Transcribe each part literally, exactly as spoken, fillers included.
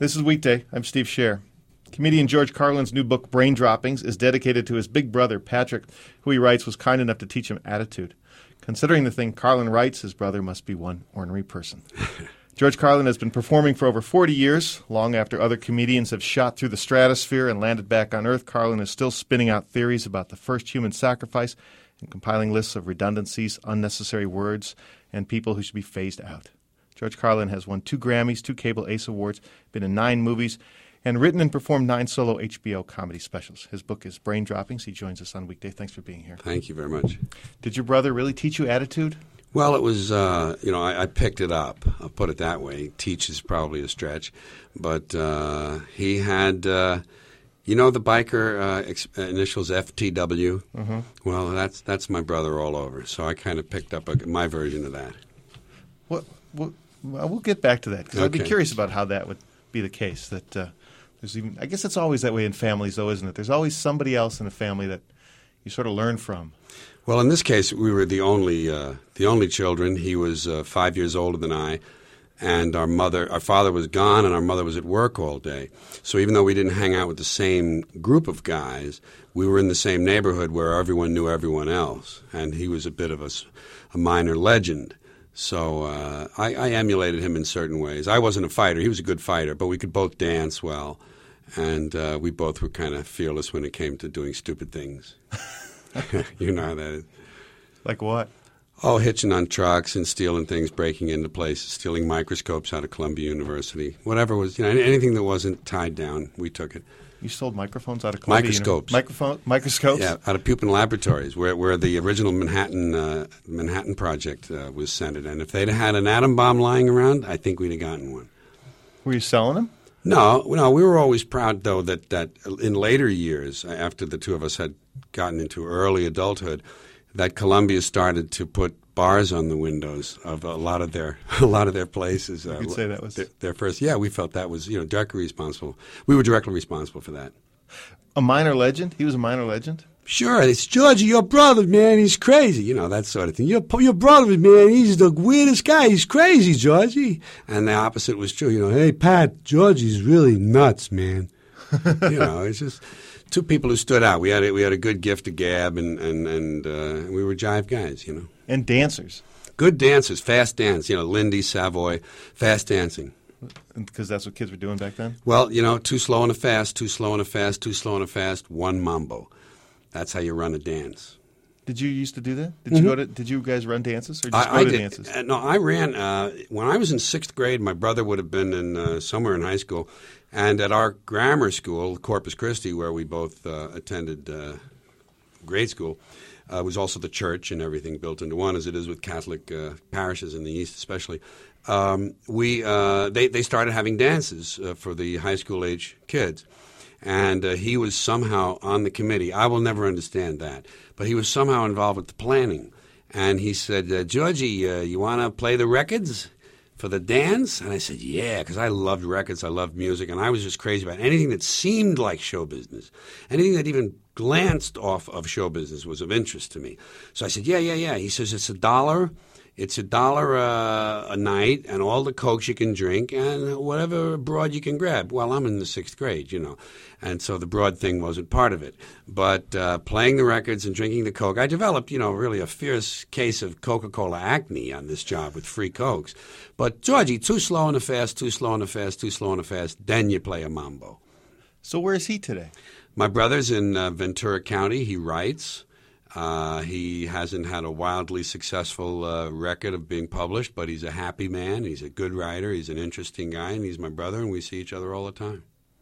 This is Weekday. I'm Steve Scher. Comedian George Carlin's new book, Brain Droppings, is dedicated to his big brother, Patrick, who he writes was kind enough to teach him attitude. Considering the thing Carlin writes, his brother must be one ornery person. George Carlin has been performing for over forty years. Long after other comedians have shot through the stratosphere and landed back on Earth, Carlin is still spinning out theories about the first human sacrifice and compiling lists of redundancies, unnecessary words, and people who should be phased out. George Carlin has won two Grammys, two Cable Ace Awards, been in nine movies, and written and performed nine solo H B O comedy specials. His book is Brain Droppings. He joins us on Weekday. Thanks for being here. Thank you very much. Did your brother really teach you attitude? Well, it was, uh, you know, I, I picked it up. I'll put it that way. Teach is probably a stretch. But uh, he had, uh, you know the biker uh, ex- initials F T W? Mm-hmm. Well, that's that's my brother all over. So I kind of picked up a, my version of that. What? what well, we'll get back to that, because okay. I'd be curious about how that would be the case. That uh, there's even, I guess it's always that way in families, though, isn't it? There's always somebody else in a family that you sort of learn from. Well, in this case, we were the only uh, the only children. He was uh, five years older than I, and our mother, our father was gone, and our mother was at work all day. So even though we didn't hang out with the same group of guys, we were in the same neighborhood where everyone knew everyone else, and he was a bit of a, a minor legend. So uh, I, I emulated him in certain ways. I wasn't a fighter; he was a good fighter, but we could both dance well, and uh, we both were kind of fearless when it came to doing stupid things. You know how that is. Like what? Oh, hitching on trucks and stealing things, breaking into places, stealing microscopes out of Columbia University. Whatever was, you know, anything that wasn't tied down, we took it. You sold microphones out of Columbia Microscopes. Uni- Microphone, microscopes? Yeah, out of Pupin Laboratories, where where the original Manhattan uh, Manhattan Project uh, was centered. And if they'd had an atom bomb lying around, I think we'd have gotten one. Were you selling them? No, no. We were always proud, though, that, that in later years, after the two of us had gotten into early adulthood, that Columbia started to put bars on the windows of a lot of their a lot of their places. You uh, could say that was their, their first. Yeah, we felt that was you know directly responsible. We were directly responsible for that. A minor legend? He was a minor legend? Sure, it's Georgie, your brother, man. He's crazy, you know that sort of thing. Your your brother, man. He's the weirdest guy. He's crazy, Georgie. And the opposite was true. You know, hey Pat, Georgie's really nuts, man. You know, it's just two people who stood out. We had a, we had a good gift of gab, and and and uh, we were jive guys, you know. And dancers. Good dancers, fast dance. You know, Lindy, Savoy, fast dancing. Because that's what kids were doing back then? Well, you know, too slow and a fast, too slow and a fast, too slow and a fast, one mambo. That's how you run a dance. Did you used to do that? Did Mm-hmm. you go to? Did you guys run dances or just I, go I to did, dances? uh, no, I ran uh, when I was in sixth grade. My brother would have been in uh, somewhere in high school, and at our grammar school, Corpus Christi, where we both uh, attended uh, grade school, uh, was also the church and everything built into one, as it is with Catholic uh, parishes in the East, especially. Um, we uh, they they started having dances uh, for the high school age kids. And uh, he was somehow on the committee. I will never understand that. But he was somehow involved with the planning. And he said, uh, Georgie, uh, you want to play the records for the dance? And I said, yeah, because I loved records. I loved music. And I was just crazy about anything that seemed like show business. Anything that even glanced off of show business was of interest to me. So I said, yeah, yeah, yeah. He says, it's a dollar. It's a dollar uh, a night, and all the Cokes you can drink, and whatever broad you can grab. Well, I'm in the sixth grade, you know, and so the broad thing wasn't part of it. But uh, playing the records and drinking the Coke, I developed, you know, really a fierce case of Coca-Cola acne on this job with free Cokes. But, Georgie, too slow and a fast, too slow and a fast, too slow and a fast, then you play a mambo. So where is he today? My brother's in uh, Ventura County. He writes. Uh, he hasn't had a wildly successful uh, record of being published, but he's a happy man. He's a good writer. He's an interesting guy, and he's my brother, and we see each other all the time.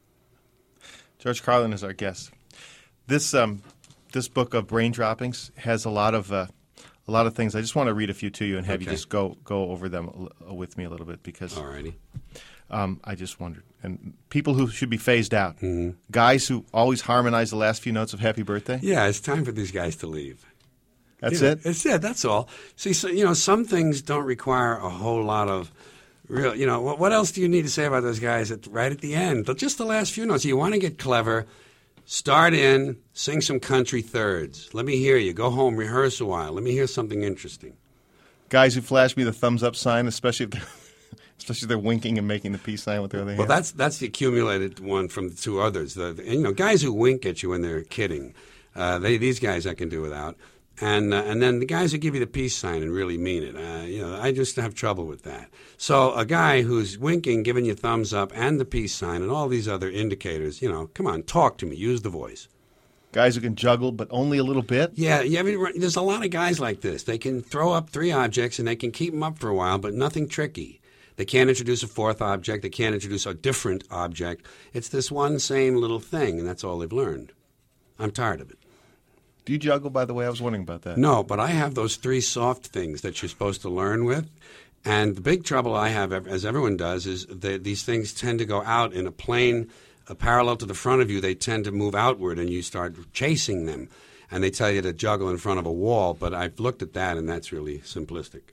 George Carlin is our guest. This um, this book of Brain Droppings has a lot of uh, a lot of things. I just want to read a few to you and have Okay. you just go go over them uh, with me a little bit because All righty. um, I just wondered. And people who should be phased out, Mm-hmm. guys who always harmonize the last few notes of Happy Birthday. Yeah, it's time for these guys to leave. That's You know, it. It's it. That's all. See, so, you know, some things don't require a whole lot of real. You know, what, what else do you need to say about those guys at, right at the end? But just the last few notes. You want to get clever. Start in, sing some country thirds. Let me hear you. Go home, rehearse a while. Let me hear something interesting. Guys who flash me the thumbs up sign, especially if they're, Especially they're winking and making the peace sign with their other hand. Well, that's that's the accumulated one from the two others. The, the, and, you know, guys who wink at you when they're kidding. Uh, they, these guys I can do without. And uh, and then the guys who give you the peace sign and really mean it. Uh, you know, I just have trouble with that. So a guy who's winking, giving you thumbs up, and the peace sign, and all these other indicators. You know, come on, talk to me. Use the voice. Guys who can juggle, but only a little bit. Yeah, yeah. I mean, there's a lot of guys like this. They can throw up three objects and they can keep them up for a while, but nothing tricky. They can't introduce a fourth object. They can't introduce a different object. It's this one same little thing, and that's all they've learned. I'm tired of it. Do you juggle, by the way? I was wondering about that. No, but I have those three soft things that you're supposed to learn with. And the big trouble I have, as everyone does, is that these things tend to go out in a plane a parallel to the front of you. They tend to move outward, and you start chasing them. And they tell you to juggle in front of a wall. But I've looked at that, and that's really simplistic.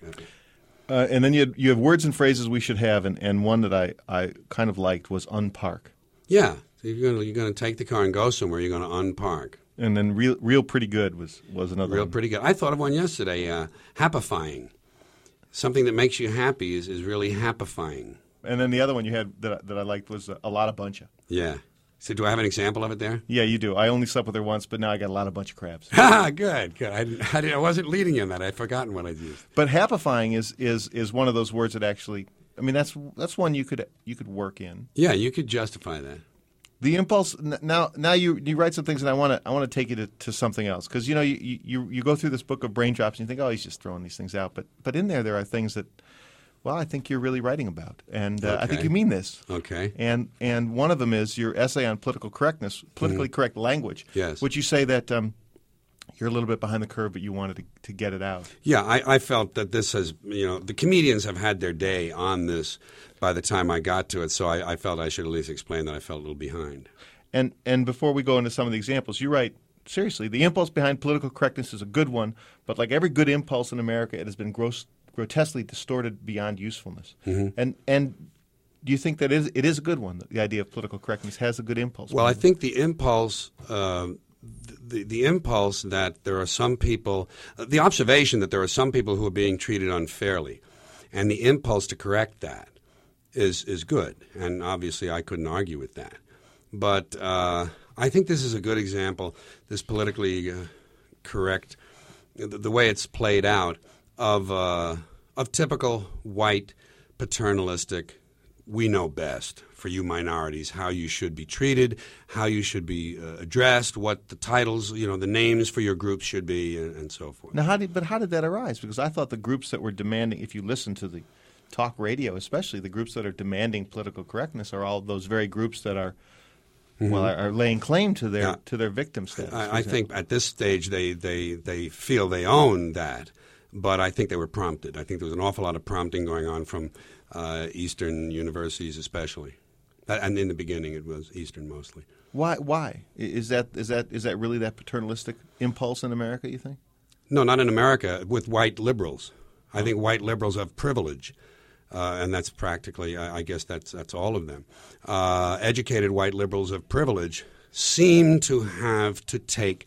Uh, and then you have, you have words and phrases we should have, and, and one that I, I kind of liked was unpark. Yeah. So you're going to, you're going to take the car and go somewhere. You're going to unpark. And then real, real pretty good was, was another Real one. pretty good. I thought of one yesterday, uh, happifying. Something that makes you happy is, is really happifying. And then the other one you had that, I- that I liked was a, a lot of bunch of. Yeah. So do I have an example of it there? Yeah, you do. I only slept with her once, but now I got a lot of bunch of crabs. Ha! Good, good. I, didn't, I, didn't, I wasn't leading you in that. I'd forgotten what I used. But happifying is, is, is one of those words that actually, I mean, that's that's one you could you could work in. Yeah, you could justify that. The impulse now now you you write some things, and I want to I want to take you to, to something else, because you know you, you you go through this book of brain drops and you think, oh, he's just throwing these things out, but but in there there are things that, well, I think you're really writing about, and uh, Okay. I think you mean this. Okay. And and one of them is your essay on political correctness, politically Mm-hmm. correct language. Yes. Which you say that um, you're a little bit behind the curve, but you wanted to, to get it out. Yeah, I, I felt that this has, you know, the comedians have had their day on this by the time I got to it, so I, I felt I should at least explain that I felt a little behind. And and before we go into some of the examples, you write, seriously, the impulse behind political correctness is a good one, but like every good impulse in America, it has been gross, grotesquely distorted beyond usefulness. Mm-hmm. And and do you think that is, it is a good one, the idea of political correctness has a good impulse? Well, I think the impulse, uh, the, the impulse that there are some people, uh, the observation that there are some people who are being treated unfairly, and the impulse to correct that is is good. And obviously I couldn't argue with that. But uh, I think this is a good example, this politically uh, correct, the, the way it's played out, of uh, of typical white paternalistic, we know best for you minorities how you should be treated, how you should be uh, addressed, what the titles, you know, the names for your groups should be, and, and so forth. Now, how did, but how did that arise? Because I thought the groups that were demanding, if you listen to the talk radio especially, the groups that are demanding political correctness are all those very groups that are, mm-hmm. well, are, are laying claim to their Yeah. to their victim status. I, I think at this stage they, they, they feel they own that, but I think they were prompted. I think there was an awful lot of prompting going on from uh, Eastern universities especially. That, and in the beginning it was Eastern mostly. Why? Why is that? Is that is that really that paternalistic impulse in America? You think? No, not in America. With white liberals, I think white liberals have privilege, uh, and that's practically, I, I guess, that's that's all of them. Uh, educated white liberals of privilege seem to have to take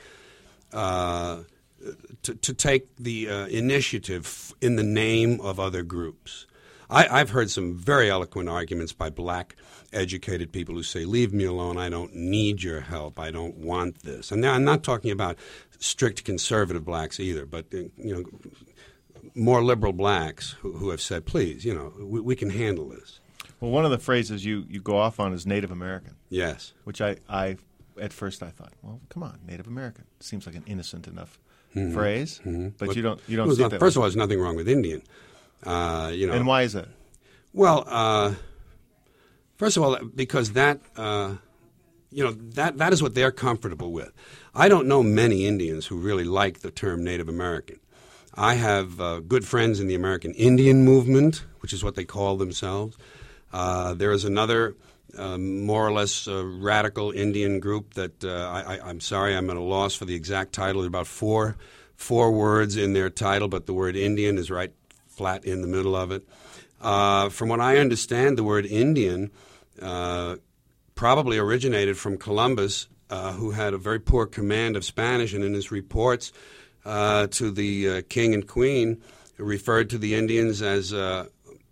uh, to, to take the uh, initiative in the name of other groups. I, I've heard some very eloquent arguments by black educated people who say, leave me alone, I don't need your help, I don't want this. And now I'm not talking about strict conservative blacks either, but uh, you know, more liberal blacks who, who have said, please, you know, we, we can handle this. Well, one of the phrases you, you go off on is Native American. Yes. Which I, I at first I thought, well, come on, Native American. Seems like an innocent enough Mm-hmm. phrase, Mm-hmm. but, But you don't you don't Well, see not- that. First of all, there's nothing wrong with Indian. Uh, you know, and why is that? Well, uh, first of all, because that, uh, you know, that that is what they're comfortable with. I don't know many Indians who really like the term Native American. I have uh, good friends in the American Indian movement, which is what they call themselves. Uh, there is another uh, more or less uh, radical Indian group that uh, I, I, I'm sorry, I'm at a loss for the exact title. There are about four four words in their title, but the word Indian is right flat in the middle of it. Uh, from what I understand, the word Indian uh, probably originated from Columbus, uh, who had a very poor command of Spanish, and in his reports uh, to the uh, king and queen referred to the Indians as uh,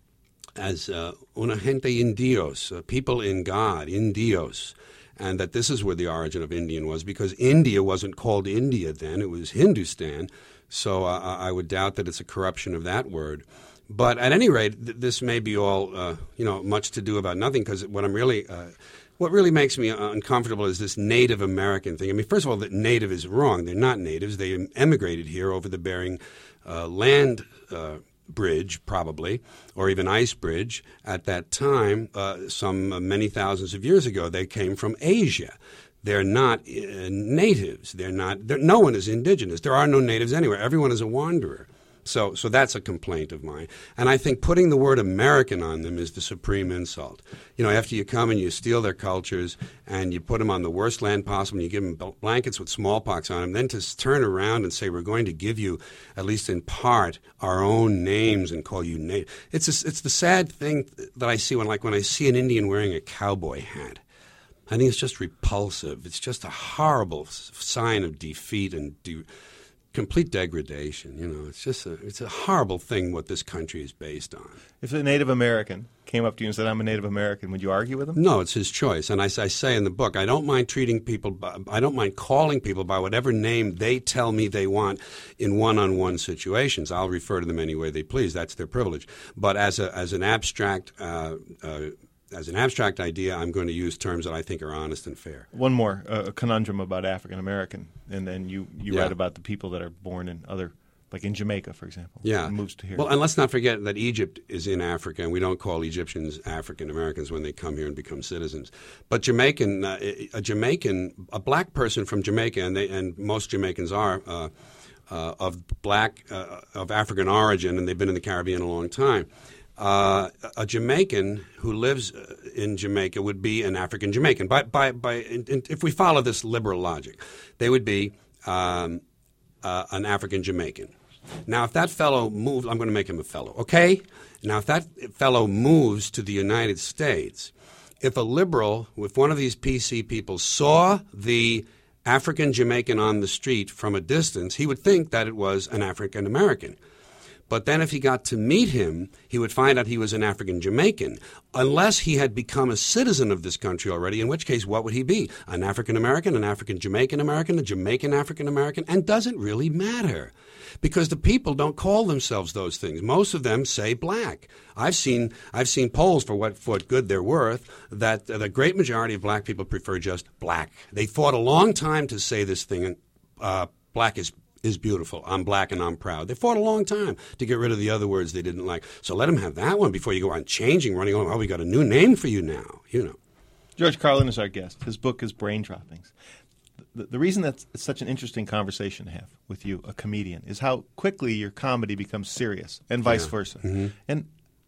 as uh, una gente in Dios, uh, people in God, in Dios, and that this is where the origin of Indian was, because India wasn't called India then, it was Hindustan, so uh, I would doubt that it's a corruption of that word. But at any rate, th- this may be all, uh, you know, much to do about nothing, because what I'm really... Uh, What really makes me uncomfortable is this Native American thing. I mean, first of all, that native is wrong. They're not natives. They emigrated here over the Bering uh, land uh, bridge, probably, or even ice bridge. At that time, uh, some uh, many thousands of years ago, they came from Asia. They're not uh, natives. They're not. They're, no one is indigenous. There are no natives anywhere. Everyone is a wanderer. So, so that's a complaint of mine. And I think putting the word American on them is the supreme insult. You know, after you come and you steal their cultures and you put them on the worst land possible and you give them blankets with smallpox on them, then to turn around and say we're going to give you, at least in part, our own names and call you native. It's a, it's the sad thing that I see when, like, when I see an Indian wearing a cowboy hat. I think it's just repulsive. It's just a horrible sign of defeat and de- complete degradation. You know, it's just a it's a horrible thing what this country is based on. If a Native American came up to you and said, "I'm a Native American," would you argue with him? No, it's his choice. And I, I say in the book, I don't mind treating people, by, I don't mind calling people by whatever name they tell me they want in one-on-one situations. I'll refer to them any way they please. That's their privilege. But as a as an abstract uh, uh, As an abstract idea, I'm going to use terms that I think are honest and fair. One more, uh, a conundrum about African American, and then you, you yeah. write about the people that are born in other, like in Jamaica, for example. Yeah, and moves to here. Well, and let's not forget that Egypt is in Africa, and we don't call Egyptians African Americans when they come here and become citizens. But Jamaican, uh, a Jamaican, a black person from Jamaica, and they and most Jamaicans are uh, uh, of black uh, of African origin, and they've been in the Caribbean a long time. Uh, a Jamaican who lives in Jamaica would be an African Jamaican. By, by, by, in, in, if we follow this liberal logic, they would be um, uh, an African Jamaican. Now, if that fellow moves, I'm going to make him a fellow, okay? Now, if that fellow moves to the United States, if a liberal, if one of these P C people saw the African Jamaican on the street from a distance, he would think that it was an African American. But then if he got to meet him, he would find out he was an African Jamaican, unless he had become a citizen of this country already, in which case, what would he be? An African American, an African Jamaican American, a Jamaican African American? And does it really matter? Because the people don't call themselves those things. Most of them say black. I've seen I've seen polls, for what, for what good they're worth, that the great majority of black people prefer just black. They fought a long time to say this thing, uh, black is is beautiful. I'm black and I'm proud. They fought a long time to get rid of the other words they didn't like. So let them have that one before you go on changing, running on, oh, we got a new name for you now, you know. George Carlin is our guest. His book is Brain Droppings. The, the reason that's it's such an interesting conversation to have with you, a comedian, is how quickly your comedy becomes serious and vice yeah. versa. Mm-hmm. And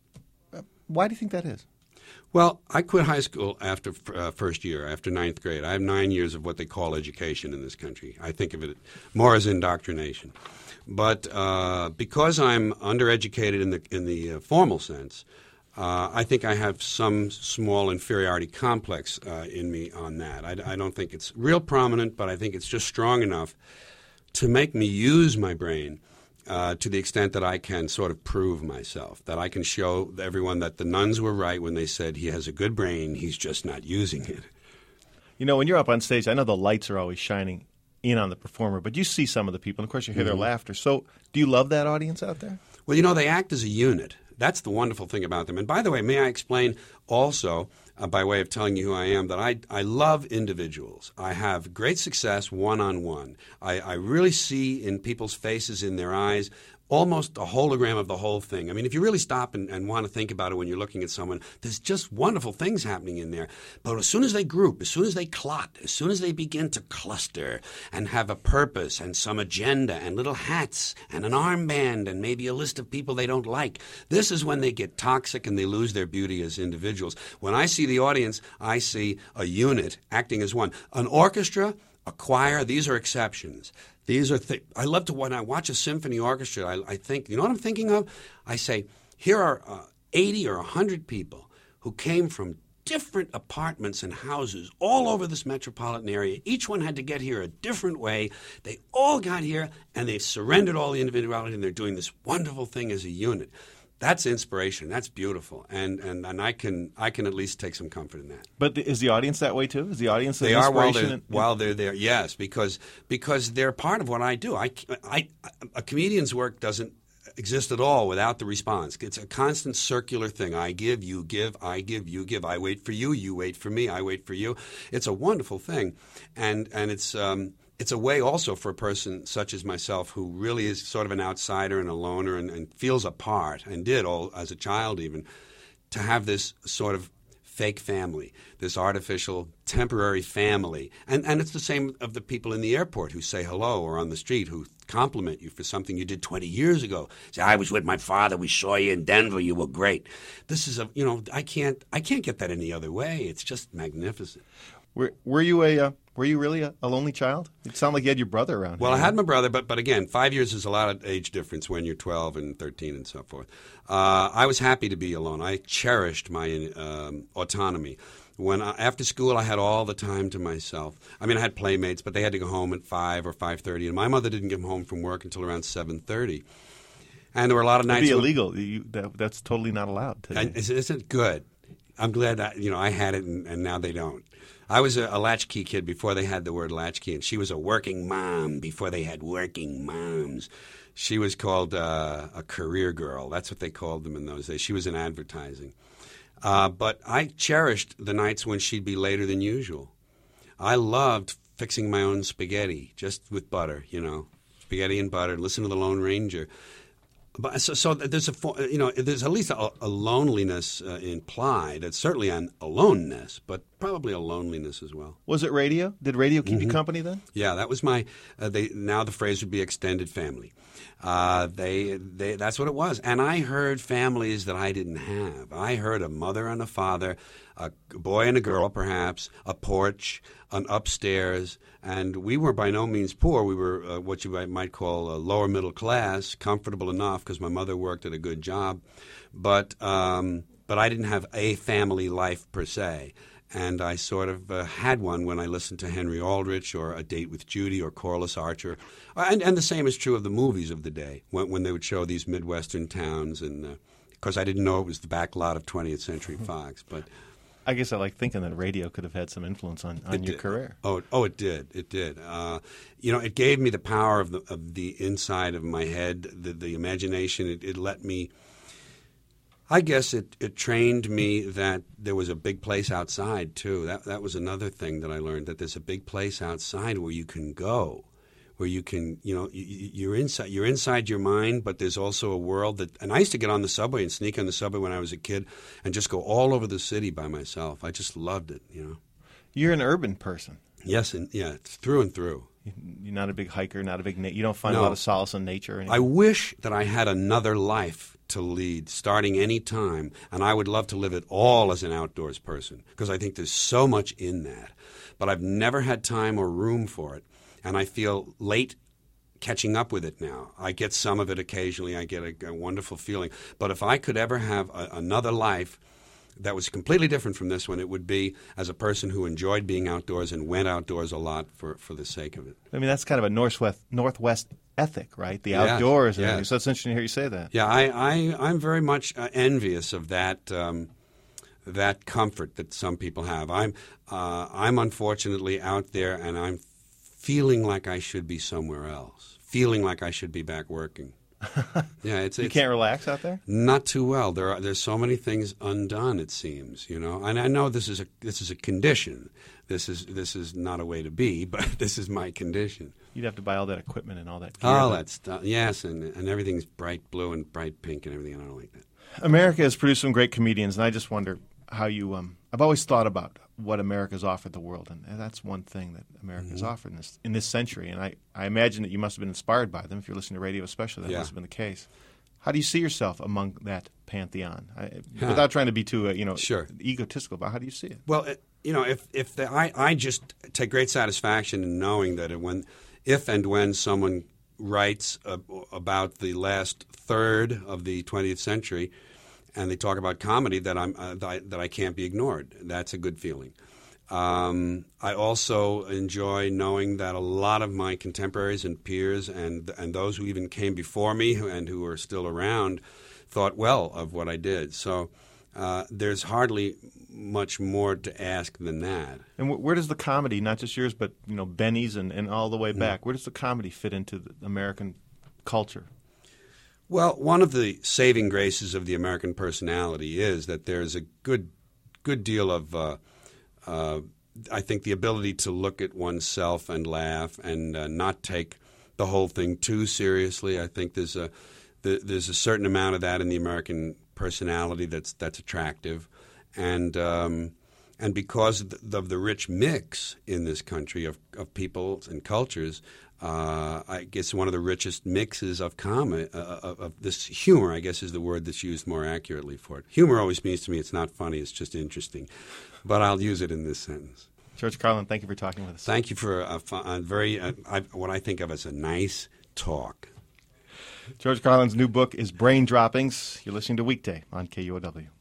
uh, why do you think that is? Well, I quit high school after uh, first year, after ninth grade. I have nine years of what they call education in this country. I think of it more as indoctrination. But uh, because I'm undereducated in the in the uh, formal sense, uh, I think I have some small inferiority complex uh, in me on that. I, I don't think it's real prominent, but I think it's just strong enough to make me use my brain Uh, to the extent that I can sort of prove myself, that I can show everyone that the nuns were right when they said he has a good brain, he's just not using it. You know, when you're up on stage, I know the lights are always shining in on the performer, but you see some of the people, and of course you hear mm-hmm. their laughter. So do you love that audience out there? Well, you know, they act as a unit. That's the wonderful thing about them. And by the way, may I explain also, uh, by way of telling you who I am, that I, I love individuals. I have great success one-on-one. I, I really see in people's faces, in their eyes, almost a hologram of the whole thing. I mean, if you really stop and, and want to think about it when you're looking at someone, there's just wonderful things happening in there. But as soon as they group, as soon as they clot, as soon as they begin to cluster and have a purpose and some agenda and little hats and an armband and maybe a list of people they don't like, this is when they get toxic and they lose their beauty as individuals. When I see the audience, I see a unit acting as one. An orchestra, a choir, these are exceptions. These are th- I love to, when I watch a symphony orchestra, I, I think, you know what I'm thinking of? I say, here are uh, eighty or one hundred people who came from different apartments and houses all over this metropolitan area. Each one had to get here a different way. They all got here, and they've surrendered all the individuality, and they're doing this wonderful thing as a unit. That's inspiration. That's beautiful, and, and and I can I can at least take some comfort in that. But the, is the audience that way too? Is the audience the they are while inspiration they're, and- while they're there? Yes, because because they're part of what I do. I, I a comedian's work doesn't exist at all without the response. It's a constant circular thing. I give, you give, I give, you give. I wait for you, you wait for me, I wait for you. It's a wonderful thing, and and it's. Um, It's a way also for a person such as myself who really is sort of an outsider and a loner and, and feels apart, and did all as a child even, to have this sort of fake family, this artificial temporary family. And, and it's the same of the people in the airport who say hello or on the street who compliment you for something you did twenty years ago. Say, I was with my father, we saw you in Denver, you were great. This is a, you know, I can't, I can't get that any other way. It's just magnificent. Were, were you a uh, were you really a, a lonely child? It sounded like you had your brother around. Well, here. I had my brother, but but again, five years is a lot of age difference when you're twelve and thirteen and so forth. Uh, I was happy to be alone. I cherished my um, autonomy. When I, after school, I had all the time to myself. I mean, I had playmates, but they had to go home at five or five thirty, and my mother didn't get home from work until around seven thirty. And there were a lot of It'd nights. be when, illegal. You, that, that's totally not allowed today. and isn't it good? I'm glad that, you know, I had it and, and now they don't. I was a, a latchkey kid before they had the word latchkey, and she was a working mom before they had working moms. She was called uh, a career girl. That's what they called them in those days. She was in advertising. Uh, but I cherished the nights when she'd be later than usual. I loved fixing my own spaghetti, just with butter, you know, spaghetti and butter, listen to the Lone Ranger. But so, so there's a you know there's at least a, a loneliness uh, implied. It's certainly an aloneness, but probably a loneliness as well. Was it radio? Did radio keep Mm-hmm. you company then? Yeah, that was my. Uh, they now the phrase would be extended family. Uh, they they that's what it was, and I heard families that I didn't have. I heard a mother and a father, a boy and a girl, perhaps a porch, an upstairs. And we were by no means poor. We were uh, what you might call a lower middle class, comfortable enough because my mother worked at a good job. But um, but I didn't have a family life per se. And I sort of uh, had one when I listened to Henry Aldrich or A Date with Judy or Corliss Archer. And, and the same is true of the movies of the day when, when they would show these Midwestern towns. And uh, of course, I didn't know it was the back lot of twentieth Century Fox. But I guess I like thinking that radio could have had some influence on, on It your did. career. Oh, oh, it did. It did. Uh, you know, it gave me the power of the of the inside of my head, the, the imagination. It, it let me. I guess it, it trained me that there was a big place outside too. That that was another thing that I learned, that there's a big place outside where you can go, where you can, you know, you, you're inside you're inside your mind, but there's also a world that. And I used to get on the subway and sneak on the subway when I was a kid, and just go all over the city by myself. I just loved it, you know. You're an urban person. Yes, and yeah, it's through and through. You're not a big hiker, not a big. Na- you don't find No. a lot of solace in nature. Or anything. I wish that I had another life to lead, starting any time, and I would love to live it all as an outdoors person, because I think there's so much in that. But I've never had time or room for it, and I feel late catching up with it now. I get some of it occasionally. I get a, a wonderful feeling. But if I could ever have a, another life that was completely different from this one, it would be as a person who enjoyed being outdoors and went outdoors a lot for, for the sake of it. I mean, that's kind of a northwest Northwest ethic, right? The Yes, outdoors. And yes. everything. So it's interesting to hear you say that. Yeah, I, I, I'm very much uh, envious of that um, that comfort that some people have. I'm uh, I'm unfortunately out there, and I'm feeling like I should be somewhere else, feeling like I should be back working. Yeah, it's, You it's can't relax out there. not too well. There are there's so many things undone. It seems, you know, and I know this is a this is a condition. This is this is not a way to be, but this is my condition. You'd have to buy all that equipment and all that. Gear Oh, that- that stuff. Yes, and and everything's bright blue and bright pink and everything. And I don't like that. America has produced some great comedians, and I just wonder how you. Um, I've always thought about what America's offered the world, and, and that's one thing that America's Mm-hmm. offered in this in this century. And I, I imagine that you must have been inspired by them. If you're listening to radio, especially, that Yeah. must have been the case. How do you see yourself among that pantheon? I, Huh. Without trying to be too, uh, you know, Sure. egotistical, but how do you see it? Well, it, you know, if if the, I I just take great satisfaction in knowing that when, if and when someone writes uh, about the last third of the twentieth century, and they talk about comedy, that I'm uh, that, I, that I can't be ignored. That's a good feeling. Um, I also enjoy knowing that a lot of my contemporaries and peers, and and those who even came before me who, and who are still around, thought well of what I did. So uh, there's hardly much more to ask than that. And wh- where does the comedy, not just yours, but you know Benny's and, and all the way back, mm. where does the comedy fit into the American culture? Well, one of the saving graces of the American personality is that there's a good good deal of, uh, uh, I think, the ability to look at oneself and laugh and uh, not take the whole thing too seriously. I think there's a the, there's a certain amount of that in the American personality that's that's attractive. And um, and because of the, of the rich mix in this country of, of peoples and cultures, uh, I guess one of the richest mixes of comedy, uh, of, of this humor, I guess is the word that's used more accurately for it. Humor always means to me it's not funny, it's just interesting. But I'll use it in this sentence. George Carlin, thank you for talking with us. Thank you for a, a very, uh, I, what I think of as a nice talk. George Carlin's new book is Brain Droppings. You're listening to Weekday on K U O W.